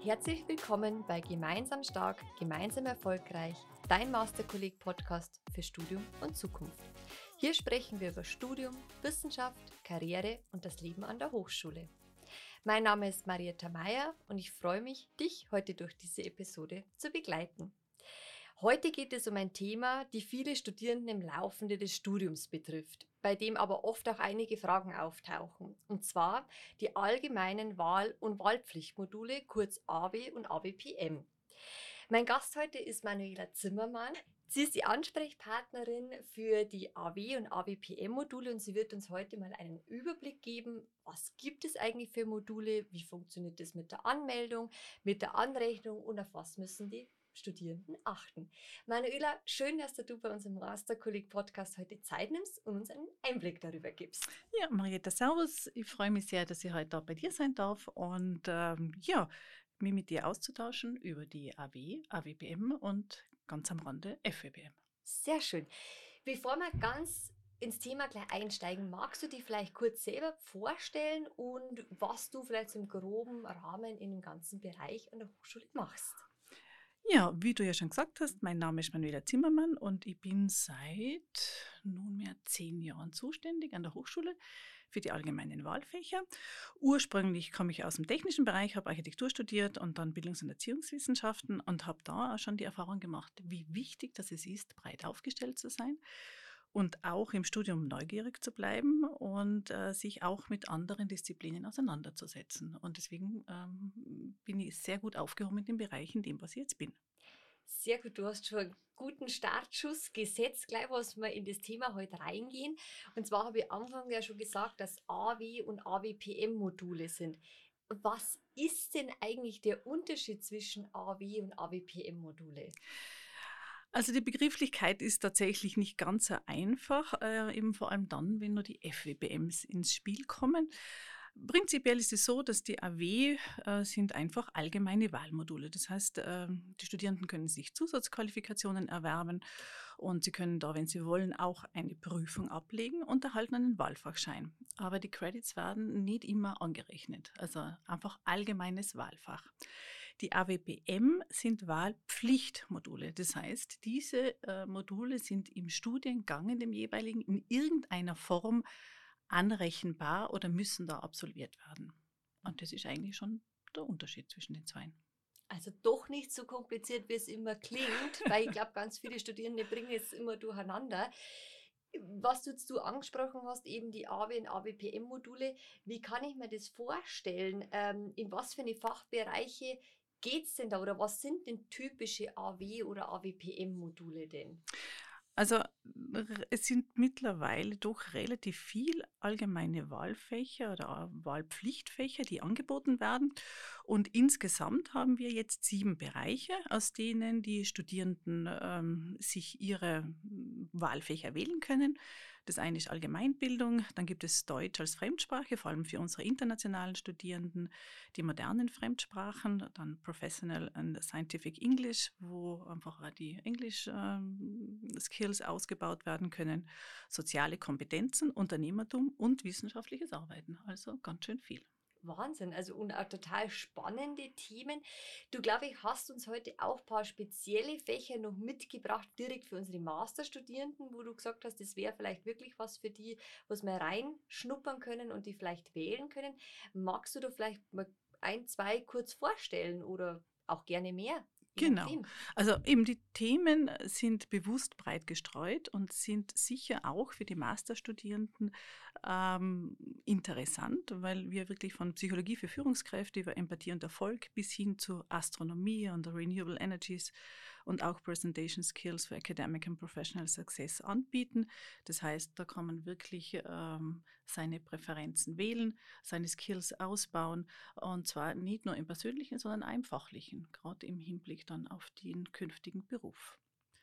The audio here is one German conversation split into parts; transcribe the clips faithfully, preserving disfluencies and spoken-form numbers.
Herzlich willkommen bei Gemeinsam stark, gemeinsam erfolgreich, dein Masterkolleg-Podcast für Studium und Zukunft. Hier sprechen wir über Studium, Wissenschaft, Karriere und das Leben an der Hochschule. Mein Name ist Marietta Meier und ich freue mich, dich heute durch diese Episode zu begleiten. Heute geht es um ein Thema, die viele Studierenden im Laufe des Studiums betrifft, bei dem aber oft auch einige Fragen auftauchen, und zwar die allgemeinen Wahl- und Wahlpflichtmodule, kurz A W und A W P M. Mein Gast heute ist Manuela Zimmermann. Sie ist die Ansprechpartnerin für die A W und A W P M-Module und sie wird uns heute mal einen Überblick geben, was gibt es eigentlich für Module, wie funktioniert das mit der Anmeldung, mit der Anrechnung und auf was müssen die Studierenden achten. Manuela, schön, dass du bei uns im Masterkolleg-Podcast heute Zeit nimmst und uns einen Einblick darüber gibst. Ja, Marietta, servus. Ich freue mich sehr, dass ich heute da bei dir sein darf und ähm, ja, mich mit dir auszutauschen über die A W, A W P M und ganz am Rande F W P M. Sehr schön. Bevor wir ganz ins Thema gleich einsteigen, magst du dich vielleicht kurz selber vorstellen und was du vielleicht im groben Rahmen in dem ganzen Bereich an der Hochschule machst? Ja, wie du ja schon gesagt hast, mein Name ist Manuela Zimmermann und ich bin seit nunmehr zehn Jahren zuständig an der Hochschule für die allgemeinen Wahlfächer. Ursprünglich komme ich aus dem technischen Bereich, habe Architektur studiert und dann Bildungs- und Erziehungswissenschaften und habe da auch schon die Erfahrung gemacht, wie wichtig das es ist, breit aufgestellt zu sein und auch im Studium neugierig zu bleiben und äh, sich auch mit anderen Disziplinen auseinanderzusetzen. Und deswegen ähm, bin ich sehr gut aufgehoben in dem Bereich, in dem, was ich jetzt bin. Sehr gut, du hast schon einen guten Startschuss gesetzt, gleich was wir in das Thema heute reingehen. Und zwar habe ich am Anfang ja schon gesagt, dass A W und A W P M-Module sind. Was ist denn eigentlich der Unterschied zwischen A W und A W P M-Module? Also die Begrifflichkeit ist tatsächlich nicht ganz so einfach, äh, eben vor allem dann, wenn nur die F W P Ms ins Spiel kommen. Prinzipiell ist es so, dass die A W äh, sind einfach allgemeine Wahlmodule. Das heißt, äh, die Studierenden können sich Zusatzqualifikationen erwerben und sie können da, wenn sie wollen, auch eine Prüfung ablegen und erhalten einen Wahlfachschein. Aber die Credits werden nicht immer angerechnet, also einfach allgemeines Wahlfach. Die A W P M sind Wahlpflichtmodule. Das heißt, diese äh, Module sind im Studiengang in dem jeweiligen in irgendeiner Form anrechenbar oder müssen da absolviert werden. Und das ist eigentlich schon der Unterschied zwischen den zwei. Also doch nicht so kompliziert, wie es immer klingt, weil ich glaube, ganz viele Studierende bringen es immer durcheinander. Was du jetzt du angesprochen hast, eben die A W und A W P M-Module, wie kann ich mir das vorstellen? Ähm, in was für eine Fachbereiche geht es denn da oder was sind denn typische A W oder A W P M-Module denn? Also r- es sind mittlerweile doch relativ viel allgemeine Wahlfächer oder Wahlpflichtfächer, die angeboten werden. Und insgesamt haben wir jetzt sieben Bereiche, aus denen die Studierenden ähm, sich ihre mm, Wahlfächer wählen können. Das eine ist Allgemeinbildung, dann gibt es Deutsch als Fremdsprache, vor allem für unsere internationalen Studierenden, die modernen Fremdsprachen, dann Professional and Scientific English, wo einfach auch die Englisch-Skills ausgebaut werden können, soziale Kompetenzen, Unternehmertum und wissenschaftliches Arbeiten. Also ganz schön viel. Wahnsinn, also und auch total spannende Themen. Du, glaube ich, hast uns heute auch ein paar spezielle Fächer noch mitgebracht, direkt für unsere Masterstudierenden, wo du gesagt hast, das wäre vielleicht wirklich was für die, was wir reinschnuppern können und die vielleicht wählen können. Magst du da vielleicht mal ein, zwei kurz vorstellen oder auch gerne mehr, je Genau. nachdem? Also eben die Themen sind bewusst breit gestreut und sind sicher auch für die Masterstudierenden ähm, interessant, weil wir wirklich von Psychologie für Führungskräfte über Empathie und Erfolg bis hin zu Astronomie und Renewable Energies und auch Presentation Skills für Academic and Professional Success anbieten. Das heißt, da kann man wirklich ähm, seine Präferenzen wählen, seine Skills ausbauen und zwar nicht nur im persönlichen, sondern auch im fachlichen, gerade im Hinblick dann auf den künftigen Beruf.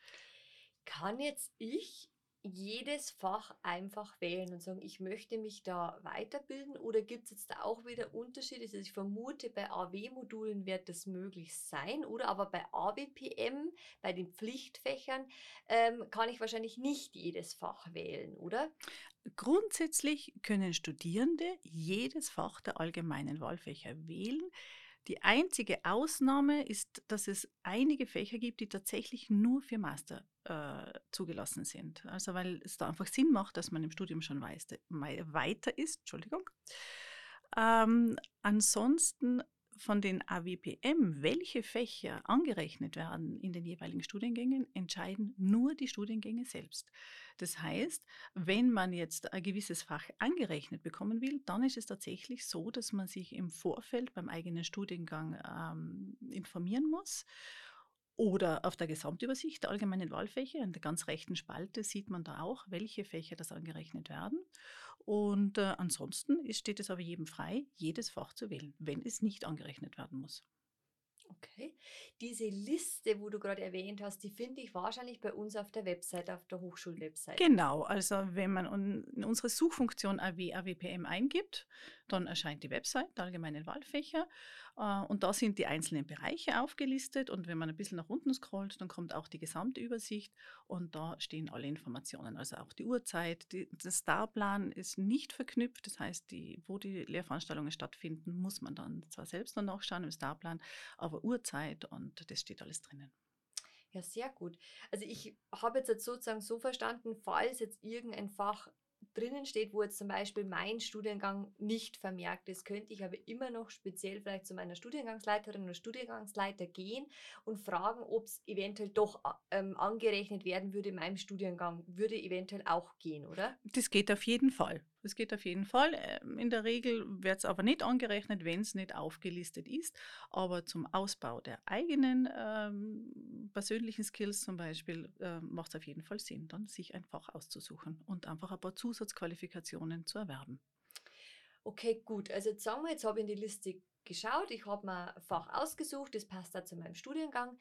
Kann jetzt ich jedes Fach einfach wählen und sagen, ich möchte mich da weiterbilden oder gibt es jetzt da auch wieder Unterschiede? Also ich vermute, bei A W-Modulen wird das möglich sein oder aber bei A W P M, bei den Pflichtfächern, ähm, kann ich wahrscheinlich nicht jedes Fach wählen, oder? Grundsätzlich können Studierende jedes Fach der allgemeinen Wahlfächer wählen. Die einzige Ausnahme ist, dass es einige Fächer gibt, die tatsächlich nur für Master äh, zugelassen sind. Also weil es da einfach Sinn macht, dass man im Studium schon weiß, mei- weiter ist. Entschuldigung. Ähm, ansonsten von den A W P M, welche Fächer angerechnet werden in den jeweiligen Studiengängen, entscheiden nur die Studiengänge selbst. Das heißt, wenn man jetzt ein gewisses Fach angerechnet bekommen will, dann ist es tatsächlich so, dass man sich im Vorfeld beim eigenen Studiengang ähm, informieren muss. Oder auf der Gesamtübersicht der allgemeinen Wahlfächer, in der ganz rechten Spalte, sieht man da auch, welche Fächer das angerechnet werden. Und äh, ansonsten ist, steht es aber jedem frei, jedes Fach zu wählen, wenn es nicht angerechnet werden muss. Okay. Diese Liste, wo du gerade erwähnt hast, die finde ich wahrscheinlich bei uns auf der Website, auf der Hochschulwebsite. Genau, also wenn man un- in unsere Suchfunktion A W, A W P M eingibt, dann erscheint die Website der allgemeinen Wahlfächer äh, und da sind die einzelnen Bereiche aufgelistet und wenn man ein bisschen nach unten scrollt, dann kommt auch die gesamte Übersicht und da stehen alle Informationen, also auch die Uhrzeit. Die, der Starplan ist nicht verknüpft, das heißt, die, wo die Lehrveranstaltungen stattfinden, muss man dann zwar selbst noch nachschauen im Starplan, aber Uhrzeit und das steht alles drinnen. Ja, sehr gut. Also ich habe jetzt, jetzt sozusagen so verstanden, falls jetzt irgendein Fach drinnen steht, wo jetzt zum Beispiel mein Studiengang nicht vermerkt ist, könnte ich aber immer noch speziell vielleicht zu meiner Studiengangsleiterin oder Studiengangsleiter gehen und fragen, ob es eventuell doch ähm, angerechnet werden würde in meinem Studiengang. Würde eventuell auch gehen, oder? Das geht auf jeden Fall. Das geht auf jeden Fall. Ähm, In der Regel wird es aber nicht angerechnet, wenn es nicht aufgelistet ist. Aber zum Ausbau der eigenen ähm, persönlichen Skills zum Beispiel äh, macht es auf jeden Fall Sinn, dann sich ein Fach auszusuchen und einfach ein paar Zusatzqualifikationen zu erwerben. Okay, gut. Also jetzt sagen wir, jetzt habe ich in die Liste geschaut, ich habe mir ein Fach ausgesucht, das passt da zu meinem Studiengang.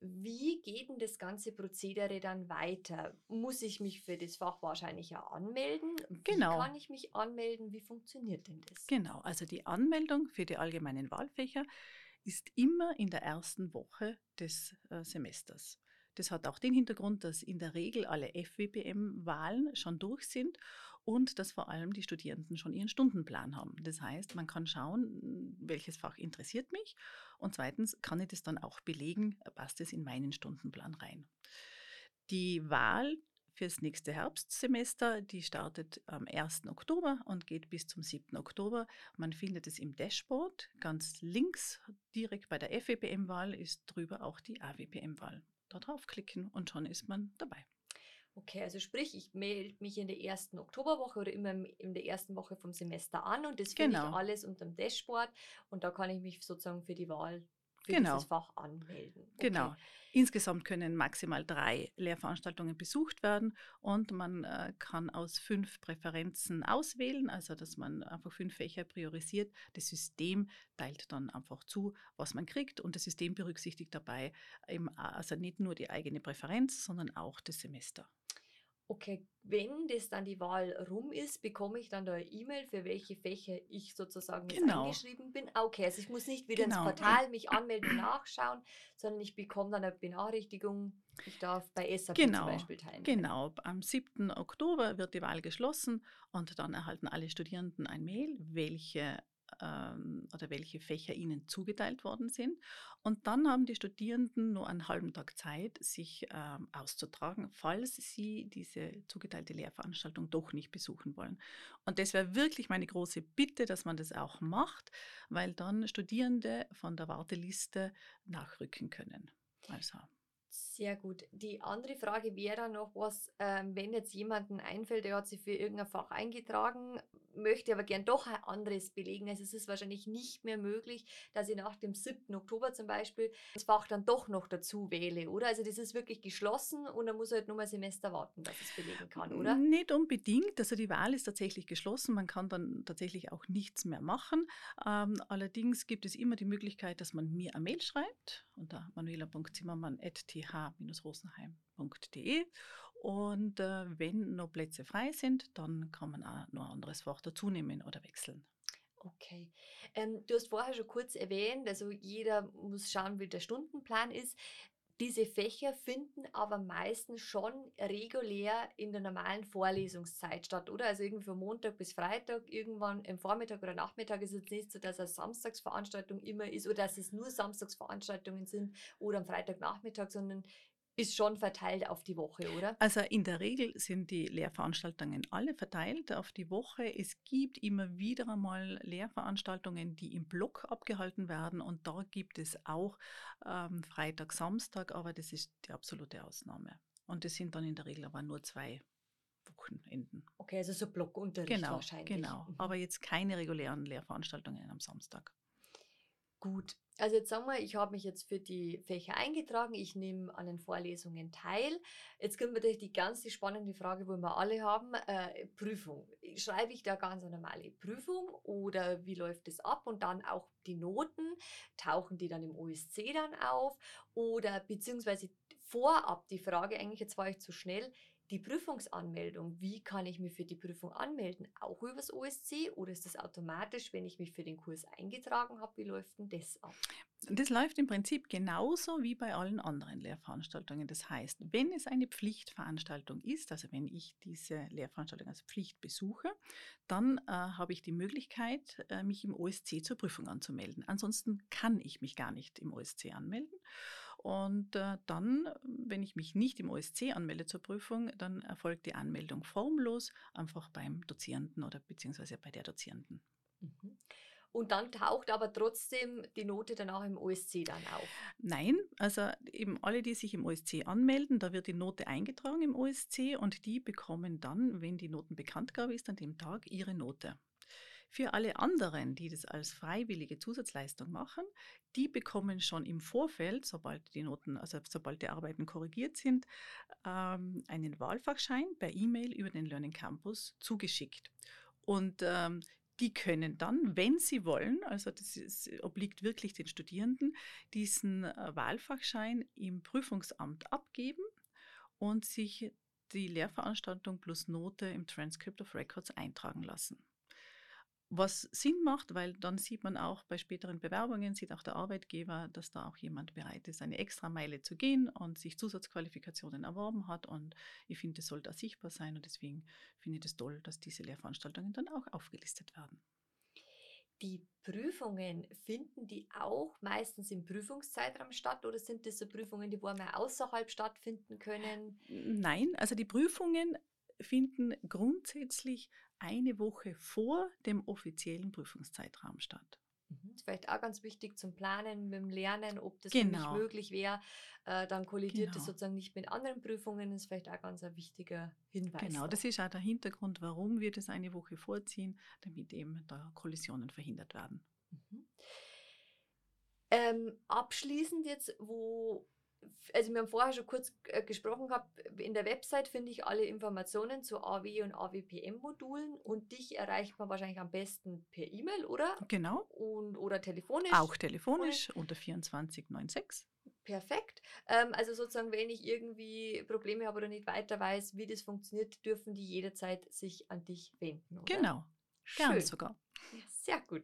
Wie geht denn das ganze Prozedere dann weiter? Muss ich mich für das Fach wahrscheinlich ja anmelden? Wie Genau, kann ich mich anmelden? Wie funktioniert denn das? genau. Also die Anmeldung für die allgemeinen Wahlfächer ist immer in der ersten Woche des äh, Semesters. Das hat auch den Hintergrund, dass in der Regel alle F W P M-Wahlen schon durch sind und dass vor allem die Studierenden schon ihren Stundenplan haben. Das heißt, man kann schauen, welches Fach interessiert mich und zweitens kann ich das dann auch belegen, passt es in meinen Stundenplan rein. Die Wahl fürs nächste Herbstsemester, die startet am ersten Oktober und geht bis zum siebten Oktober. Man findet es im Dashboard. Ganz links, direkt bei der F W P M-Wahl, ist drüber auch die A W P M-Wahl. Da draufklicken und schon ist man dabei. Okay, also sprich, ich melde mich in der ersten Oktoberwoche oder immer in der ersten Woche vom Semester an und das finde ich Genau, alles unter dem Dashboard und da kann ich mich sozusagen für die Wahl für dieses genau. Fach anmelden. Okay. Genau. Insgesamt können maximal drei Lehrveranstaltungen besucht werden und man äh, kann aus fünf Präferenzen auswählen, also dass man einfach fünf Fächer priorisiert. Das System teilt dann einfach zu, was man kriegt und das System berücksichtigt dabei eben, also nicht nur die eigene Präferenz, sondern auch das Semester. Okay, wenn das dann die Wahl rum ist, bekomme ich dann da eine E-Mail, für welche Fächer ich sozusagen jetzt Genau, eingeschrieben bin. Ah, okay, also ich muss nicht wieder ins genau. Portal mich anmelden und nachschauen, sondern ich bekomme dann eine Benachrichtigung, ich darf bei S A P zum Genau, Beispiel teilnehmen. genau. Am siebten Oktober wird die Wahl geschlossen und dann erhalten alle Studierenden ein Mail, welche ähm, oder welche Fächer ihnen zugeteilt worden sind. Und dann haben die Studierenden nur einen halben Tag Zeit, sich ähm, auszutragen, falls sie diese zugeteilte Lehrveranstaltung doch nicht besuchen wollen. Und das wäre wirklich meine große Bitte, dass man das auch macht, weil dann Studierende von der Warteliste nachrücken können. Also. Sehr gut. Die andere Frage wäre dann noch was, ähm, wenn jetzt jemanden einfällt, der hat sich für irgendein Fach eingetragen, möchte aber gern doch ein anderes belegen. Also es ist wahrscheinlich nicht mehr möglich, dass ich nach dem siebten Oktober zum Beispiel das Fach dann doch noch dazu wähle, oder? Also das ist wirklich geschlossen und dann muss er halt nur mal ein Semester warten, dass es belegen kann, oder? Nicht unbedingt. Also die Wahl ist tatsächlich geschlossen. Man kann dann tatsächlich auch nichts mehr machen. Ähm, allerdings gibt es immer die Möglichkeit, dass man mir eine Mail schreibt unter manuela punkt zimmermann at t h dash rosenheim punkt d e. Und äh, wenn noch Plätze frei sind, dann kann man auch noch ein anderes Fach dazu nehmen oder wechseln. Okay. Ähm, du hast vorher schon kurz erwähnt, also jeder muss schauen, wie der Stundenplan ist. Diese Fächer finden aber meistens schon regulär in der normalen Vorlesungszeit statt, oder? Also irgendwie von Montag bis Freitag, irgendwann im Vormittag oder Nachmittag ist es jetzt nicht so, dass eine Samstagsveranstaltung immer ist oder dass es nur Samstagsveranstaltungen sind oder am Freitagnachmittag, sondern ist schon verteilt auf die Woche, oder? Also in der Regel sind die Lehrveranstaltungen alle verteilt auf die Woche. Es gibt immer wieder einmal Lehrveranstaltungen, die im Block abgehalten werden und da gibt es auch ähm, Freitag, Samstag, aber das ist die absolute Ausnahme. Und das sind dann in der Regel aber nur zwei Wochenenden. Okay, also so Blockunterricht Genau, wahrscheinlich. genau. Mhm. Aber jetzt keine regulären Lehrveranstaltungen am Samstag. Gut, also jetzt sagen wir, ich habe mich jetzt für die Fächer eingetragen, ich nehme an den Vorlesungen teil. Jetzt kommt natürlich die ganz die spannende Frage, wo wir alle haben, äh, Prüfung. Schreibe ich da ganz eine normale Prüfung oder wie läuft das ab? Und dann auch die Noten, tauchen die dann im O S C dann auf? Oder beziehungsweise vorab die Frage, eigentlich jetzt war ich zu schnell, die Prüfungsanmeldung, wie kann ich mich für die Prüfung anmelden? Auch übers O S C oder ist das automatisch, wenn ich mich für den Kurs eingetragen habe? Wie läuft denn das ab? Das läuft im Prinzip genauso wie bei allen anderen Lehrveranstaltungen. Das heißt, wenn es eine Pflichtveranstaltung ist, also wenn ich diese Lehrveranstaltung als Pflicht besuche, dann äh, habe ich die Möglichkeit, äh, mich im O S C zur Prüfung anzumelden. Ansonsten kann ich mich gar nicht im O S C anmelden. Und äh, dann, wenn ich mich nicht im O S C anmelde zur Prüfung, dann erfolgt die Anmeldung formlos, einfach beim Dozierenden oder beziehungsweise bei der Dozierenden. Mhm. Und dann taucht aber trotzdem die Note dann auch im O S C dann auf. Nein, also eben alle, die sich im O S C anmelden, da wird die Note eingetragen im O S C und die bekommen dann, wenn die Notenbekanntgabe ist, an dem Tag ihre Note. Für alle anderen, die das als freiwillige Zusatzleistung machen, die bekommen schon im Vorfeld, sobald die Noten, also sobald die Arbeiten korrigiert sind, ähm, einen Wahlfachschein per E-Mail über den Learning Campus zugeschickt. Und ähm, die können dann, wenn sie wollen, also das ist, obliegt wirklich den Studierenden, diesen äh, Wahlfachschein im Prüfungsamt abgeben und sich die Lehrveranstaltung plus Note im Transcript of Records eintragen lassen. Was Sinn macht, weil dann sieht man auch bei späteren Bewerbungen, sieht auch der Arbeitgeber, dass da auch jemand bereit ist, eine extra Meile zu gehen und sich Zusatzqualifikationen erworben hat. Und ich finde, das soll da sichtbar sein und deswegen finde ich es das toll, dass diese Lehrveranstaltungen dann auch aufgelistet werden. Die Prüfungen, finden die auch meistens im Prüfungszeitraum statt oder sind das so Prüfungen, die wo mal außerhalb stattfinden können? Nein, also die Prüfungen finden grundsätzlich eine Woche vor dem offiziellen Prüfungszeitraum statt. Mhm. Ist vielleicht auch ganz wichtig zum Planen mit dem Lernen, ob das für mich Genau, möglich wäre. Äh, dann kollidiert das genau. sozusagen nicht mit anderen Prüfungen, ist vielleicht auch ganz ein wichtiger Hinweis Genau, das noch. ist auch der Hintergrund, warum wir das eine Woche vorziehen, damit eben da Kollisionen verhindert werden. Mhm. Ähm, abschließend jetzt, wo, also wir haben vorher schon kurz äh, gesprochen gehabt, in der Website finde ich alle Informationen zu A W und A W P M-Modulen und dich erreicht man wahrscheinlich am besten per E-Mail, oder? Genau, Und, oder telefonisch. auch telefonisch unter vierundzwanzig sechsundneunzig. Perfekt. Ähm, also sozusagen, wenn ich irgendwie Probleme habe oder nicht weiter weiß, wie das funktioniert, dürfen die jederzeit sich an dich wenden, oder? Genau, gern Schön. sogar. Ja, sehr gut.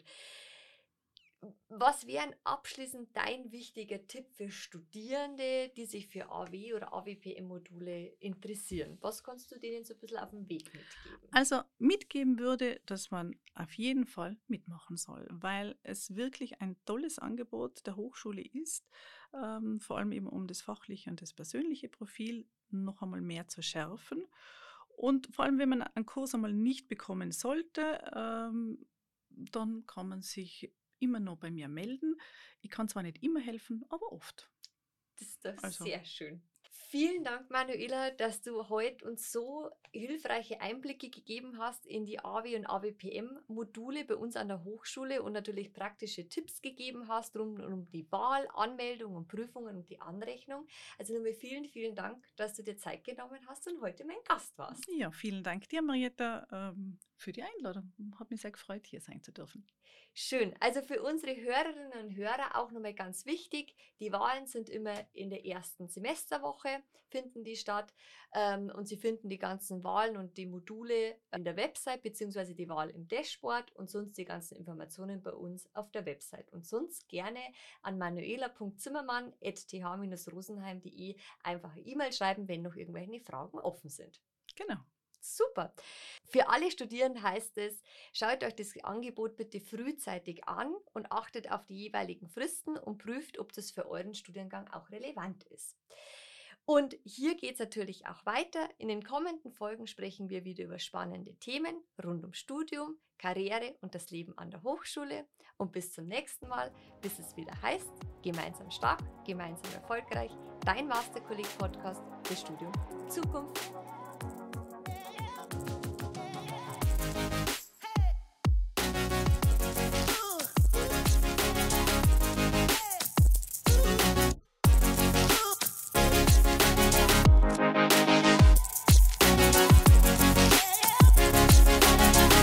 Was wäre abschließend dein wichtiger Tipp für Studierende, die sich für A W oder A W P M-Module interessieren? Was kannst du denen so ein bisschen auf den Weg mitgeben? Also mitgeben würde, dass man auf jeden Fall mitmachen soll, weil es wirklich ein tolles Angebot der Hochschule ist, ähm, vor allem eben um das fachliche und das persönliche Profil noch einmal mehr zu schärfen. Und vor allem, wenn man einen Kurs einmal nicht bekommen sollte, ähm, dann kann man sich immer noch bei mir melden. Ich kann zwar nicht immer helfen, aber oft. Das ist doch Also sehr schön. Vielen Dank, Manuela, dass du heute uns so hilfreiche Einblicke gegeben hast in die A W und A W P M-Module bei uns an der Hochschule und natürlich praktische Tipps gegeben hast rund um die Wahl, Anmeldung und Prüfungen und die Anrechnung. Also nochmal vielen, vielen Dank, dass du dir Zeit genommen hast und heute mein Gast warst. ja, vielen Dank dir, Marietta. Ähm, für die Einladung. Hat mich sehr gefreut, hier sein zu dürfen. Schön. Also für unsere Hörerinnen und Hörer auch nochmal ganz wichtig, die Wahlen sind immer in der ersten Semesterwoche, finden die statt ähm, und Sie finden die ganzen Wahlen und die Module in der Website beziehungsweise die Wahl im Dashboard und sonst die ganzen Informationen bei uns auf der Website. Und sonst gerne an manuela punkt zimmermann at t h dash rosenheim punkt de einfach eine E-Mail schreiben, wenn noch irgendwelche Fragen offen sind. Genau. Super. Für alle Studierenden heißt es, schaut euch das Angebot bitte frühzeitig an und achtet auf die jeweiligen Fristen und prüft, ob das für euren Studiengang auch relevant ist. Und hier geht es natürlich auch weiter. In den kommenden Folgen sprechen wir wieder über spannende Themen rund um Studium, Karriere und das Leben an der Hochschule. Und bis zum nächsten Mal, bis es wieder heißt, gemeinsam stark, gemeinsam erfolgreich, dein Masterkolleg-Podcast für Studium Zukunft.